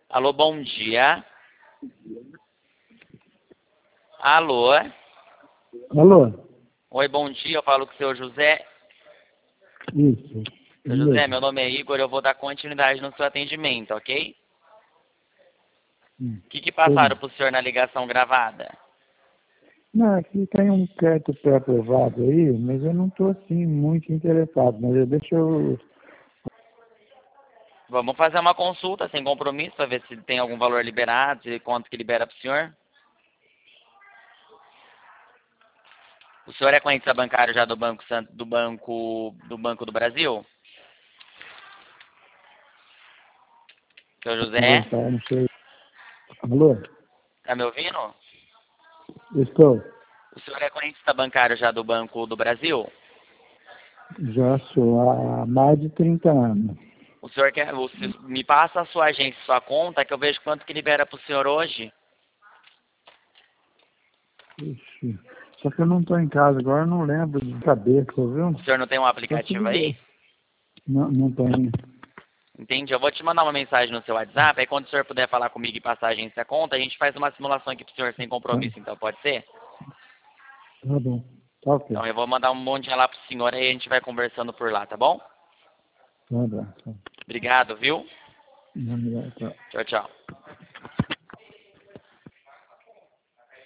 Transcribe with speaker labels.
Speaker 1: Alô, bom dia. Alô?
Speaker 2: Alô?
Speaker 1: Oi, bom dia. Eu falo com o seu José.
Speaker 2: Isso.
Speaker 1: Seu José, meu nome é Igor. Eu vou dar continuidade no seu atendimento, ok? O que passaram para o senhor na ligação gravada?
Speaker 2: Não, aqui tem um crédito pré-aprovado aí, mas eu não estou assim muito interessado. Mas deixa eu.
Speaker 1: Vamos fazer uma consulta sem compromisso para ver se tem algum valor liberado, se quanto que libera para o senhor. O senhor é cliente bancário já do Banco do Brasil? Seu José,
Speaker 2: Conversar, não sei. Alô?
Speaker 1: tá me ouvindo?
Speaker 2: Estou.
Speaker 1: O senhor é cliente bancário já do Banco do Brasil?
Speaker 2: Já sou há mais de 30 anos.
Speaker 1: O senhor me passa a sua agência, sua conta, que eu vejo quanto que libera para o senhor hoje.
Speaker 2: Ixi. Só que eu não estou em casa agora, eu não lembro de cabeça, viu?
Speaker 1: O senhor não tem um aplicativo aí?
Speaker 2: Não, não tenho.
Speaker 1: Entendi. Eu vou te mandar uma mensagem no seu WhatsApp, aí quando o senhor puder falar comigo e passar a agência conta, a gente faz uma simulação aqui pro senhor sem compromisso, então pode ser?
Speaker 2: Tá bom. Tá ok.
Speaker 1: Então eu vou mandar um monte lá pro senhor, aí a gente vai conversando por lá, tá bom?
Speaker 2: Tá bom. Tá.
Speaker 1: Obrigado, viu?
Speaker 2: Tá.
Speaker 1: Tchau, tchau.